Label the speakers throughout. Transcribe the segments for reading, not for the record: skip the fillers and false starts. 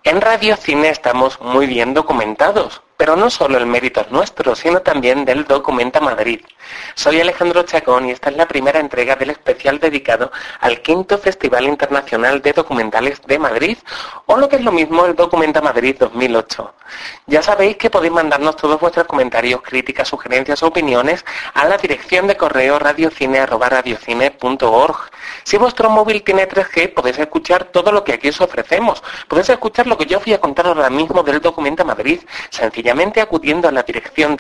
Speaker 1: En Radio Cine estamos muy bien documentados, pero no solo el mérito es nuestro, sino también del Documenta Madrid. Soy Alejandro Chacón y esta es la primera entrega del especial dedicado al quinto Festival Internacional de Documentales de Madrid, o lo que es lo mismo, el Documenta Madrid 2008. Ya sabéis que podéis mandarnos todos vuestros comentarios, críticas, sugerencias o opiniones a la dirección de correo radiocine@radiocine.org. Si vuestro móvil tiene 3G, podéis escuchar todo lo que aquí os ofrecemos. Podéis escuchar lo que yo os voy a contar ahora mismo del Documenta Madrid, sencillamente acudiendo a la dirección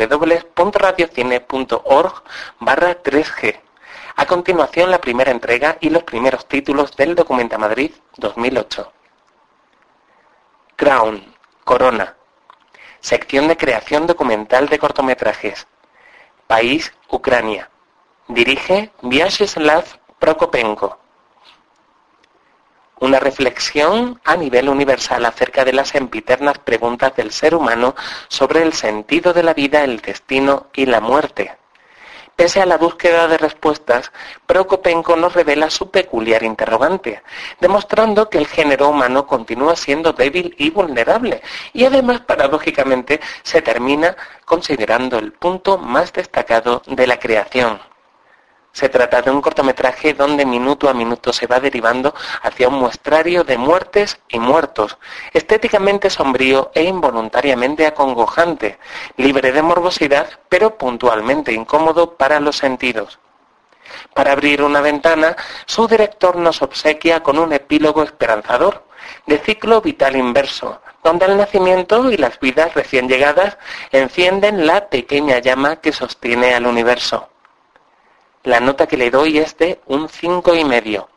Speaker 1: www.radiocine.org/3G. A continuación, la primera entrega y los primeros títulos del Documenta Madrid 2008. Crown, Corona. Sección de creación documental de cortometrajes. País, Ucrania. Dirige Vyacheslav Prokopenko. Una reflexión a nivel universal acerca de las sempiternas preguntas del ser humano sobre el sentido de la vida, el destino y la muerte. Pese a la búsqueda de respuestas, Prokopenko nos revela su peculiar interrogante, demostrando que el género humano continúa siendo débil y vulnerable, y además, paradójicamente, se termina considerando el punto más destacado de la creación. Se trata de un cortometraje donde minuto a minuto se va derivando hacia un muestrario de muertes y muertos, estéticamente sombrío e involuntariamente acongojante, libre de morbosidad, pero puntualmente incómodo para los sentidos. Para abrir una ventana, su director nos obsequia con un epílogo esperanzador, de ciclo vital inverso, donde el nacimiento y las vidas recién llegadas encienden la pequeña llama que sostiene al universo. La nota que le doy es de un 5,5.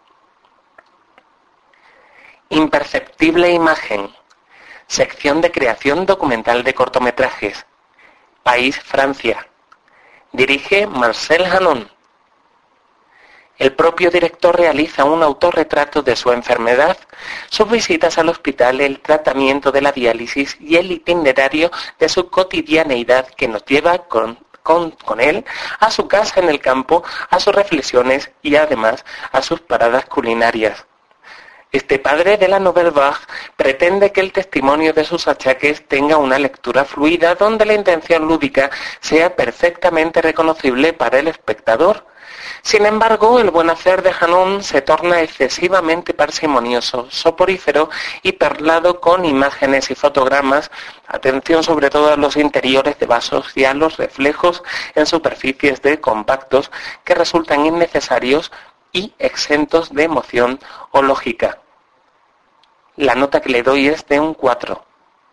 Speaker 1: Imperceptible imagen. Sección de creación documental de cortometrajes. País, Francia. Dirige Marcel Hanon. El propio director realiza un autorretrato de su enfermedad, sus visitas al hospital, el tratamiento de la diálisis y el itinerario de su cotidianeidad que nos lleva con él a su casa en el campo, a sus reflexiones y además a sus paradas culinarias. Este padre de la Nouvelle Vague pretende que el testimonio de sus achaques tenga una lectura fluida donde la intención lúdica sea perfectamente reconocible para el espectador. Sin embargo, el buen hacer de Hanon se torna excesivamente parsimonioso, soporífero y perlado con imágenes y fotogramas, atención sobre todo a los interiores de vasos y a los reflejos en superficies de compactos que resultan innecesarios y exentos de emoción o lógica. La nota que le doy es de un 4.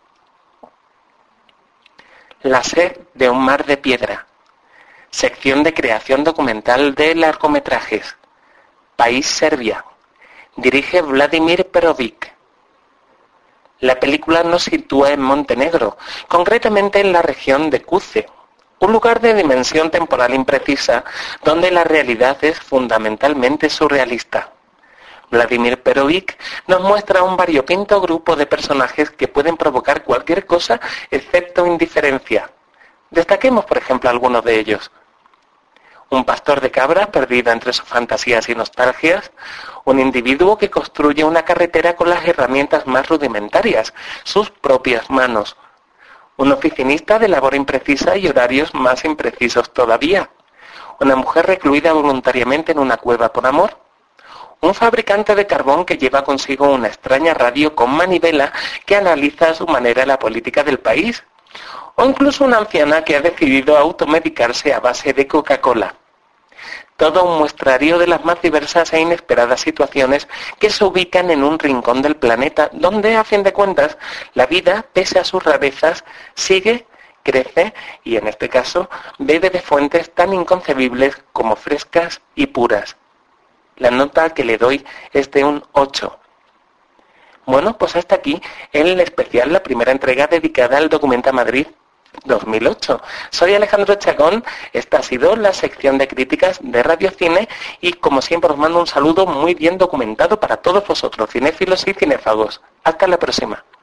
Speaker 1: La sed de un mar de piedra. Sección de creación documental de largometrajes. País, Serbia. Dirige Vladimir Perovic. La película nos sitúa en Montenegro, concretamente en la región de Kuce, un lugar de dimensión temporal imprecisa donde la realidad es fundamentalmente surrealista. Vladimir Perovic nos muestra un variopinto grupo de personajes que pueden provocar cualquier cosa excepto indiferencia. Destaquemos, por ejemplo, algunos de ellos. Un pastor de cabras perdido entre sus fantasías y nostalgias, un individuo que construye una carretera con las herramientas más rudimentarias, sus propias manos, un oficinista de labor imprecisa y horarios más imprecisos todavía, una mujer recluida voluntariamente en una cueva por amor, un fabricante de carbón que lleva consigo una extraña radio con manivela que analiza a su manera la política del país, o incluso una anciana que ha decidido automedicarse a base de Coca-Cola. Todo un muestrario de las más diversas e inesperadas situaciones que se ubican en un rincón del planeta donde, a fin de cuentas, la vida, pese a sus rarezas, sigue, crece y, en este caso, bebe de fuentes tan inconcebibles como frescas y puras. La nota que le doy es de un 8. Bueno, pues hasta aquí el especial, la primera entrega dedicada al Documenta Madrid 2008. Soy Alejandro Chacón, esta ha sido la sección de críticas de Radio Cine y como siempre os mando un saludo muy bien documentado para todos vosotros, cinéfilos y cinéfagos. Hasta la próxima.